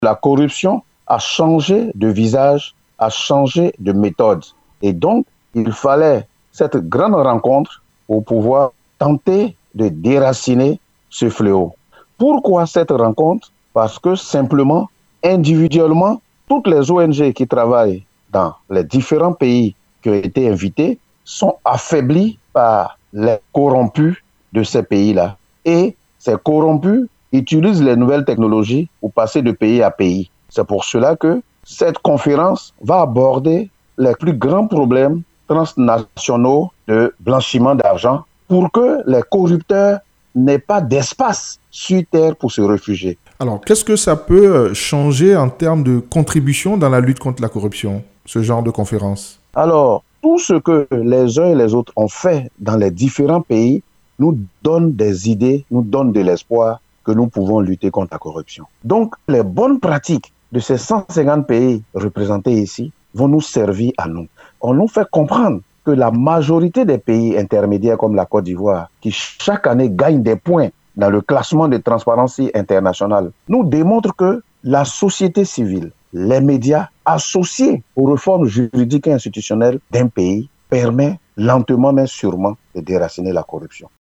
La corruption a changé de visage, a changé de méthode. Et donc, il fallait cette grande rencontre pour pouvoir tenter de déraciner ce fléau. Pourquoi cette rencontre? Parce que simplement, individuellement, toutes les ONG qui travaillent dans les différents pays qui ont été invités sont affaiblies par les corrompus de ces pays-là. Et ces corrompus utilisent les nouvelles technologies pour passer de pays à pays. C'est pour cela que cette conférence va aborder les plus grands problèmes transnationaux de blanchiment d'argent pour que les corrupteurs n'aient pas d'espace sur Terre pour se réfugier. Alors, qu'est-ce que ça peut changer en termes de contribution dans la lutte contre la corruption, ce genre de conférence? Alors, tout ce que les uns et les autres ont fait dans les différents pays nous donne des idées, nous donne de l'espoir que nous pouvons lutter contre la corruption. Donc, les bonnes pratiques de ces 150 pays représentés ici vont nous servir à nous. On nous fait comprendre que la majorité des pays intermédiaires comme la Côte d'Ivoire, qui chaque année gagnent des points dans le classement de Transparency International, nous démontrent que la société civile, les médias associés aux réformes juridiques et institutionnelles d'un pays permet lentement mais sûrement de déraciner la corruption.